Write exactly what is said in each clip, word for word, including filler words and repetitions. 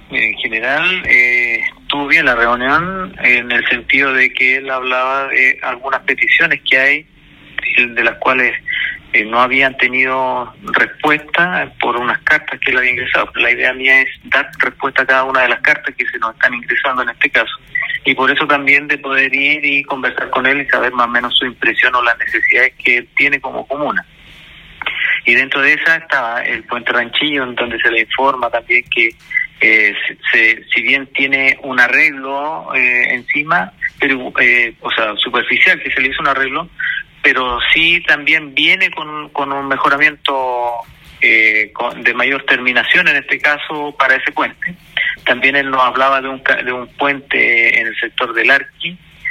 En general, eh, estuvo bien la reunión en el sentido de que él hablaba de algunas peticiones que hay, de las cuales eh, no habían tenido respuesta por unas cartas que él había ingresado. La idea mía es dar respuesta a cada una de las cartas que se nos están ingresando en este caso. Y por eso también de poder ir y conversar con él y saber más o menos su impresión o las necesidades que él tiene como comuna. Y dentro de esa estaba el Puente Ranchillo, en donde se le informa también que eh, se, si bien tiene un arreglo eh, encima, pero eh, o sea, superficial, que se le hizo un arreglo, pero sí también viene con, con un mejoramiento eh, con, de mayor terminación, en este caso, para ese puente. También él nos hablaba de un, de un puente en el sector del Arqui,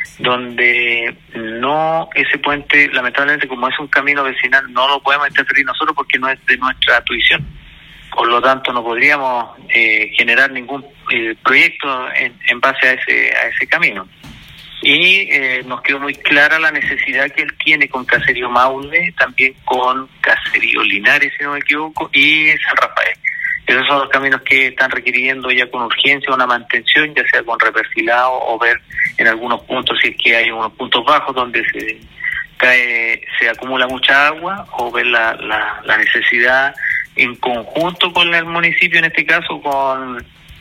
donde no, ese puente, lamentablemente, como es un camino vecinal, no lo podemos interferir nosotros porque no es de nuestra tuición. Por lo tanto, no podríamos eh, generar ningún eh, proyecto en, en base a ese a ese camino. Y eh, nos quedó muy clara la necesidad que él tiene con Caserío Maule, también con Caserío Linares, si no me equivoco, y San Rafael. Esos son los caminos que están requiriendo ya con urgencia una mantención, ya sea con reperfilado o ver en algunos puntos si es que hay unos puntos bajos donde se cae, se acumula mucha agua, o ver la, la, la necesidad en conjunto con el municipio, en este caso con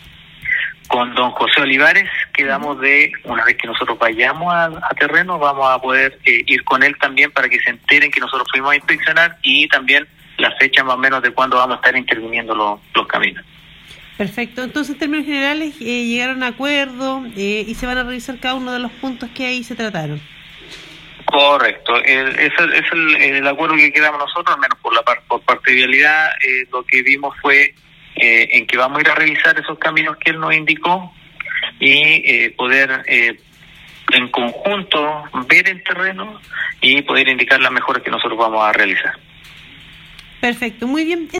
con don José Olivares, quedamos de, una vez que nosotros vayamos a, a terreno, vamos a poder eh, ir con él también para que se enteren que nosotros fuimos a inspeccionar, y también la fecha más o menos de cuándo vamos a estar interviniendo los, los caminos. Perfecto, entonces en términos generales eh, llegaron a acuerdo eh, y se van a revisar cada uno de los puntos que ahí se trataron. Correcto, el, es, el, es el, el acuerdo que quedamos nosotros, al menos por la par, por parte de vialidad, eh, lo que vimos fue eh, en que vamos a ir a revisar esos caminos que él nos indicó y eh, poder eh, en conjunto ver el terreno y poder indicar las mejoras que nosotros vamos a realizar. Perfecto, muy bien.